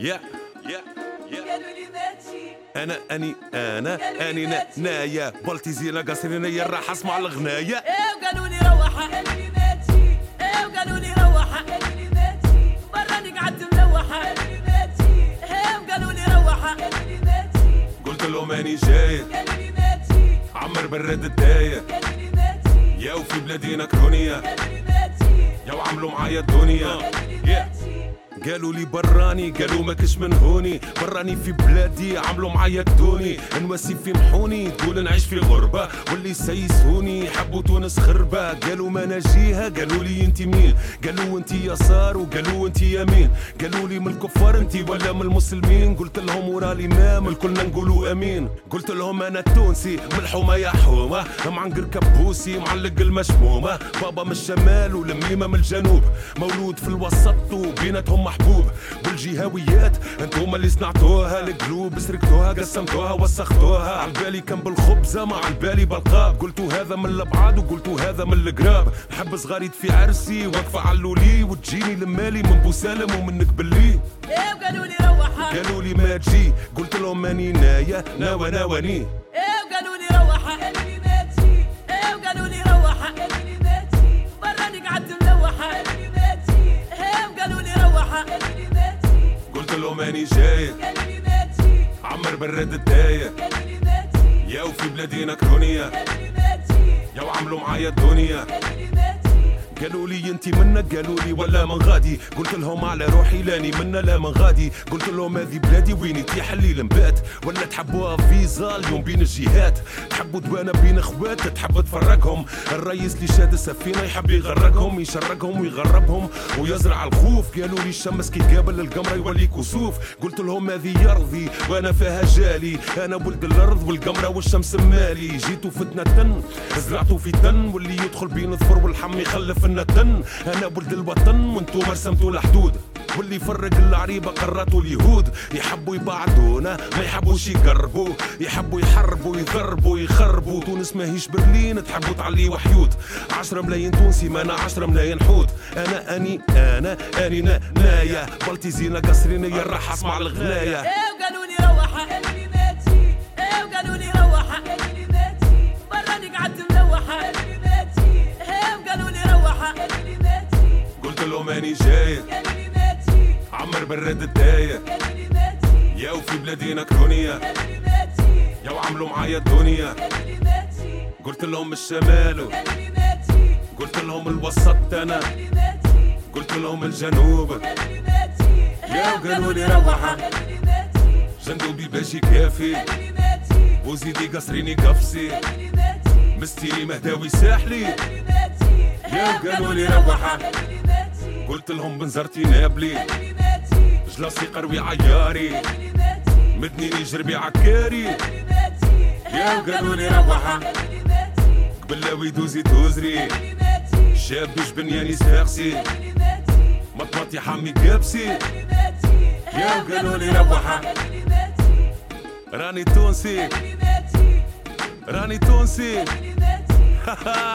يا اني نايا بلتي زينة قصرينا يا راح اسمع الغناية. وقالوا لي روحة قالوا لي ماتي، وقالوا لي روحة قالوا لي ماتي، براني قعدت ملوحة قالوا لي ماتي، وقالوا لي روحة قالوا لي ماتي، قلت لهم ماني جاي قالوا لي ماتي، عمر برد الداية قالوا لي ماتي، يا وفي بلادينا كرونية قالوا لي ماتي، يا وعملوا معايا الدنيا. قالوا لي ماتي، قالوا لي براني قالوا ماكش من هوني، براني في بلادي عملوا معايا الدوني، نواسي في محوني تقول نعيش في غربة واللي سيسوني حبوا تونس خربة. قالوا ما نجيها قالوا لي انت مين، قالوا انت يسار وقالوا انت يمين، قالوا لي من الكفار انت ولا من المسلمين، قلت لهم ورا الامام الكلنا نقولوا امين. قلت لهم انا تونسي من الحومة يا حومة، معنقر كبوسي معلق المشمومة، بابا من الشمال والميمة من الجنوب، مولود في الوسط وبيناتهم محبوب. والجهويات انتم اللي صنعتوها، القلوب سرقتوها قسمتوها وسختوها، عالبالي كان بالخبزة ما عالبالي بالقاب، قلتوا هذا من الابعاد وقلتوا هذا من القراب. نحب صغاريت في عرسي واقفة علولي وتجيني لمالي من بوسالم ومنك باللي. وقالوا لي روحة قالوا لي ما تجي قلت لهم ماني نايا ناواني. وقالوا لي روحة قالوا لي ماتي، وقالوا لي روحة قالوا لي ماتي، براني قعدت ملوحة قالوا لي ماتي، وقالوا لي روحة قالوا لي ماتي، قلت لهم ماني جاي قالوا لي ماتي، عمر برد الداية قالوا لي ماتي، يا وفي بلادينا كرونية قالوا لي ماتي، يا وعملوا معايا الدنيا. قالوا لي ماتي، قالوا لي انت منك قالوا لي ولا من غادي، قلت لهم على روحي لاني منا لا من غادي، قلت لهم هذه بلادي وين تيح الليل نبات، ولا تحبوها فيزا اليوم بين الجهات، تحبوا دوانا بين اخوات تحب تفرقهم، الرئيس اللي شاد السفينه يحب يغرقهم يشرقهم ويغربهم ويزرع الخوف. قالوا لي الشمس كي تقابل القمر يولي كسوف، قلت لهم هذه ارضي وانا فيها جالي، انا ولد الارض والقمره والشمس مالي، جيتوا فتنه تن زرعتوا في تن واللي يدخل بين الظفر والحم يخلف النتن، انا ولد الوطن وانتم رسمتوا الحدود، واللي يفرق العريبه قراتوا اليهود، يحبوا يبعدونا ما يحبوش يقربوا، يحبوا يحربوا يضربوا يخربوا، تونس ماهيش برلين تحبوا تعلي وحيود، 10 ملايين تونسي ما انا 10 ملايين حوت، اني نايا بلتي زينة قصرينا يا راح اسمع الغناية. وقالوا لي روحة قالوا لي ماتي، وقالوا لي روحة قالوا لي ماتي، براني قعدت ملوحة قالوا لي ماتي، وقالوا لي روحة قالوا لي ماتي، قلت لهم ماني جاي قالوا لي ماتي، عمر برد الداية قالوا لي ماتي، يا وفي بلادينا كرونية قالوا لي ماتي، يا وعملوا معايا الدنيا. قالوا لي ماتي، قلت لهم الشمال قالوا لي ماتي، قلت لهم الوسط انا قالوا لي ماتي، قلت لهم الجنوب قالوا لي ماتي، يا وقالوا لي روحة قالوا لي ماتي، جندوبي باجي كافي قالوا لي ماتي، وزيدي قصريني قفصي قالوا لي ماتي، مستيري مهداوي ساحلي. قالوا لي ماتي، يا وقالوا لي روحة قالوا لي ماتي، قلت لهم بنزرتي نابلي قالوا لي ماتي، جلاسي قروي عياري قالوا لي ماتي، مدنيني جربي عكاري. قالوا لي ماتي، يا وقالوا لي روحة قالوا لي ماتي، قبلاوي دوزي توزري قالوا لي ماتي، شاب بنياني سفاقسي قالوا لي ماتي، مطمطي حامي كابسي. قالوا لي ماتي، يا وقالوا لي روحة قالوا لي ماتي، راني تونسي قالوا لي ماتي، راني تونسي قالوا لي ماتي.